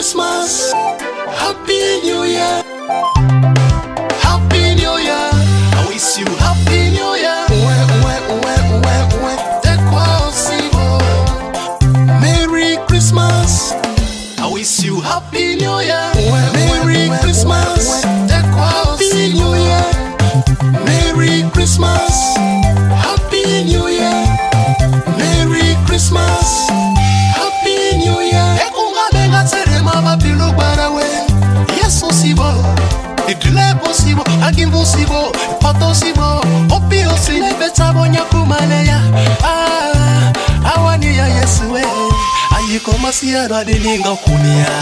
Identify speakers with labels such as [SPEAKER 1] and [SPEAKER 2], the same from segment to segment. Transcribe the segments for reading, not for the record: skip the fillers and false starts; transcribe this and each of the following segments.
[SPEAKER 1] Christmas, Happy New Year, Happy New Year. I wish you Happy New Year. Merry Christmas, I wish you Happy New Year. Merry Christmas, Happy New Year. Merry Christmas, Happy New Year. Merry Christmas, Happy New Year. Ekungabenga tserema bapilu barawe. Yes possible, idile possible, impossible, possible. Opi osile betabo nyakumaleya. Awani ya Yesu we. Ayiko masia radininga kunia.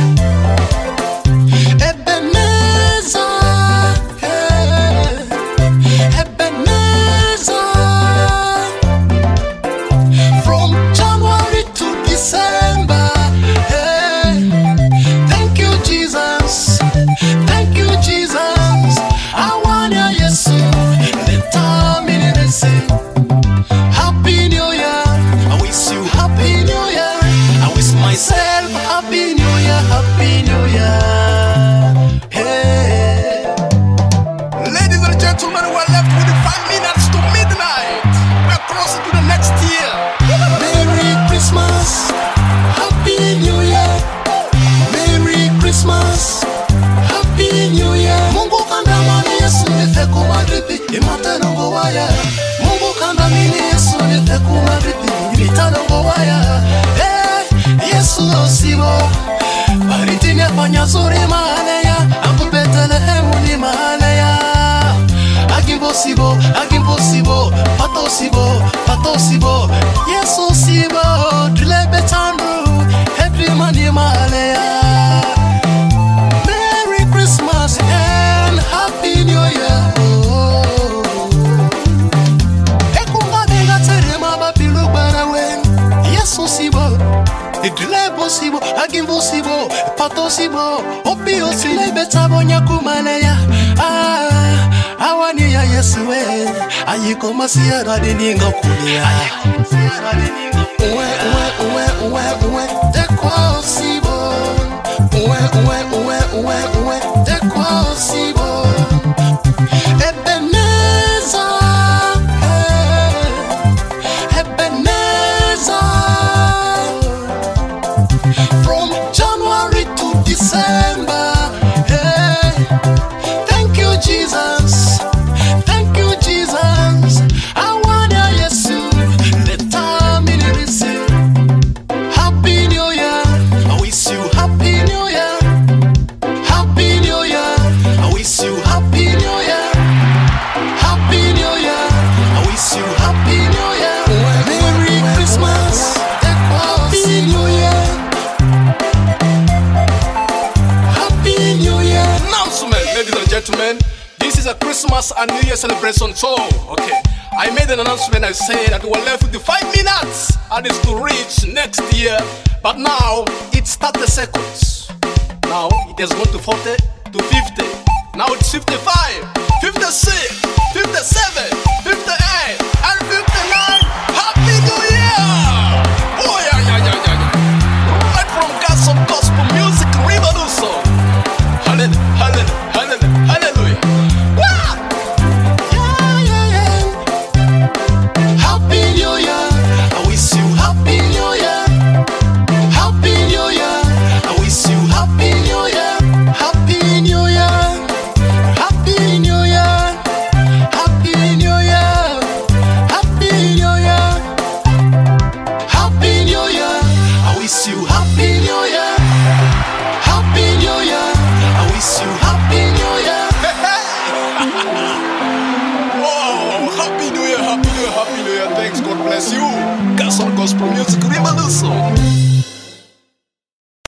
[SPEAKER 1] Happy New Year, Happy New Year. Hey.
[SPEAKER 2] Ladies and gentlemen, we're left with 5 minutes to midnight. We're closer to the next year.
[SPEAKER 1] Merry Christmas, Happy New Year. Merry Christmas, Happy New Year. Mungu kanda mani Yesu nifeku madripi imatano ngowaya. Mungu kanda mini Yesu nifeku madripi imitano ngowaya. Yesu osibo Baritini afanya zuri mahaleya Ambu Bethlehemu ni mahaleya Agimposibo, patosibo Yesu osibo Dile betandru Everyman ni mahaleya. Merry Christmas and Happy New Year. Ekunga benga terema bapilu barawe. Yesu osibo idile possible, impossible, patosibo. Opi osile betabo nyakumaleya. Awani ya Yesu we. Ayiko masia radininga kunia. Dekwa osibo. Dekwa osibo. Ebeneza. From January to December, hey. Thank you, Jesus. Thank you, Jesus. I wanna Yesu. The time in receive. Happy New Year. I wish you Happy New Year. Happy New Year. I wish you Happy New Year. Happy New Year. I wish you Happy New Year. Merry Christmas. Happy New Year.
[SPEAKER 2] Ladies and gentlemen, this is a Christmas and New Year celebration song. Okay, I made an announcement. I said that we're left with 5 minutes and it's to reach next year. But now it's 30 seconds. Now it has gone to 40 to 50. Now it's 55, 56, 57, 58, and 59. Happy New Year! Oh yeah. Right from Gospel Music Revolution. Hallelujah. Wow.
[SPEAKER 1] Yeah. Happy New Year. I wish you Happy New Year. Happy New Year. I wish you Happy New Year. Happy New Year. Happy New Year. Happy New Year. Happy New Year. Happy New Year. I wish you Happy New Year. Happy New Year. I wish you Happy New Year.
[SPEAKER 2] Wow, Happy New Year, Happy New Year, Happy New Year. Thanks, God bless you. Gospel Music Revolution.